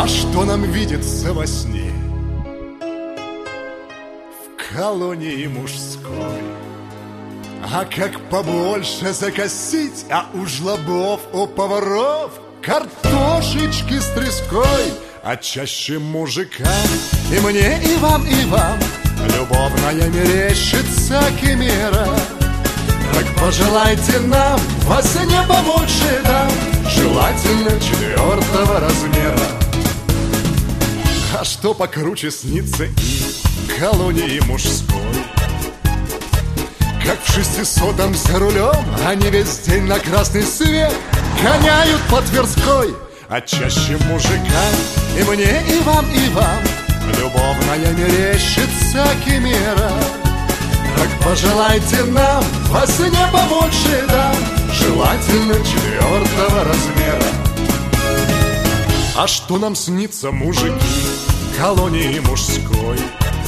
А что нам видится во сне в колонии мужской? А как побольше закосить, а у жлобов, у поваров картошечки с треской, а чаще мужикам. И мне, и вам, любовная мерещится химера. Так пожелайте нам во сне побольше дам, желательно 4-го размера. А что покруче снится и колонии мужской? Как в 600-м за рулем они весь день на красный свет гоняют по Тверской, а чаще мужикам. И мне, и вам любовная мерещится химера. Так пожелайте нам во сне побольше дам, желательно 4-го размера. А что нам снится, мужики, колонии мужской?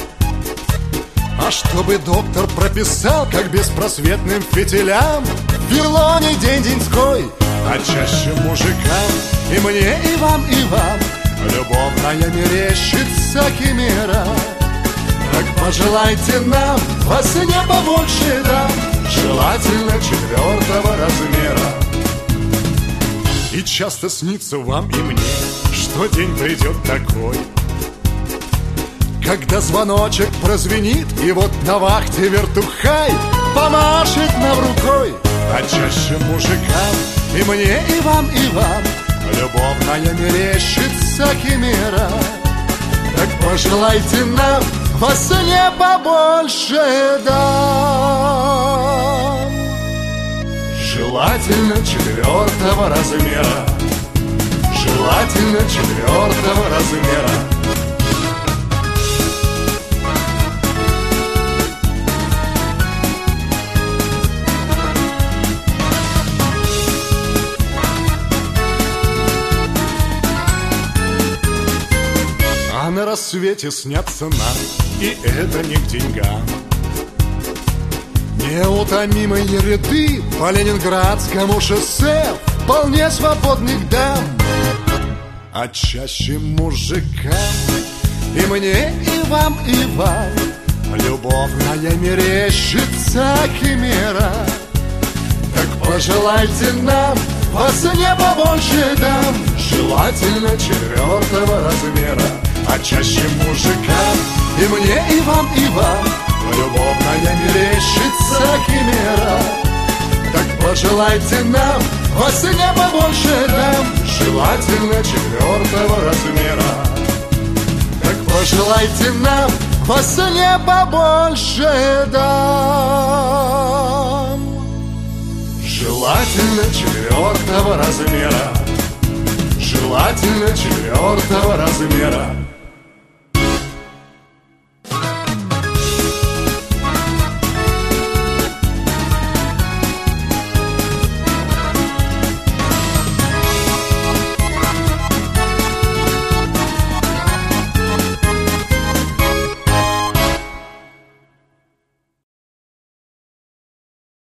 А чтобы доктор прописал, как беспросветным фитилям в Верлоне день-деньской, а чаще мужикам. И мне, и вам любовная мерещится химера. Так пожелайте нам во сне побольше дам, желательно 4-го размера. И часто снится вам и мне, что день придет такой, когда звоночек прозвенит, и вот на вахте вертухай помашет нам рукой, а чаще мужикам. И мне, и вам любовная мерещится химера. Так пожелайте нам во сне побольше дам, желательно 4-го размера. Желательно 4-го размера. А на рассвете снятся нам, и это не к деньгам, неутомимые ряды по Ленинградскому шоссе вполне свободных дам, а чаще мужикам. И мне, и вам любовная мерещится химера. Так пожелайте нам во сне побольше дам, желательно 4-го размера, а чаще мужикам. И мне, и вам любовная мерещится химера. Так пожелайте нам во сне побольше дам, желательно 4-го размера. Так пожелайте нам во сне побольше дам, желательно 4-го размера. Желательно 4-го размера.